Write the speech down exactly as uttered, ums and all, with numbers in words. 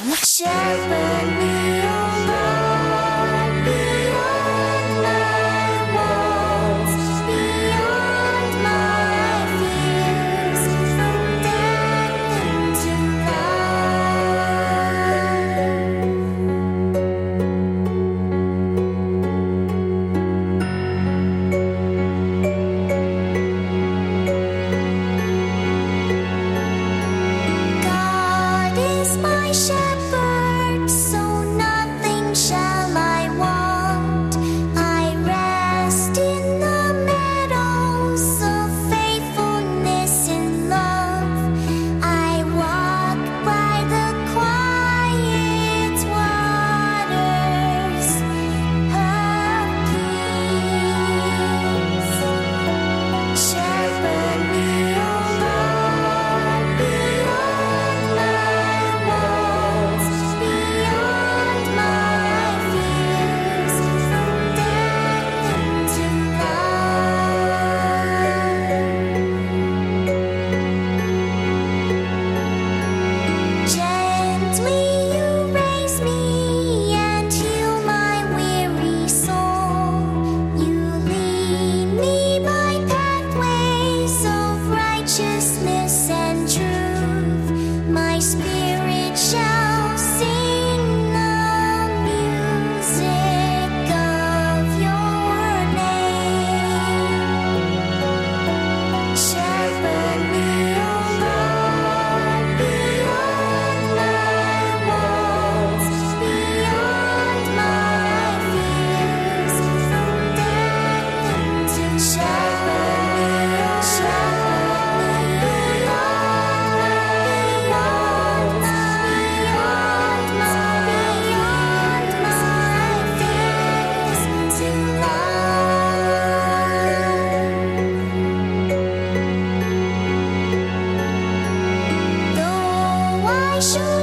Shepherd me, O Lord, beyond my walls, beyond my fears, from death into life. God is my shepherd, so nothing shall I want. I rest in the meadows of faithfulness and love. I walk by the quiet waters of peace. Shepherd me, O Lord, beyond my walls, beyond my fears, from death into life. Gently you raise me and heal my weary soul. You lead me by pathways of righteousness and truth. My spirit shall sing the music of your name. Shepherd me, O Lord, beyond my walls, beyond my fears, from death into shepherd me, O shepherd me, beyond my, beyond my, beyond my, beyond my fears to life. Though I should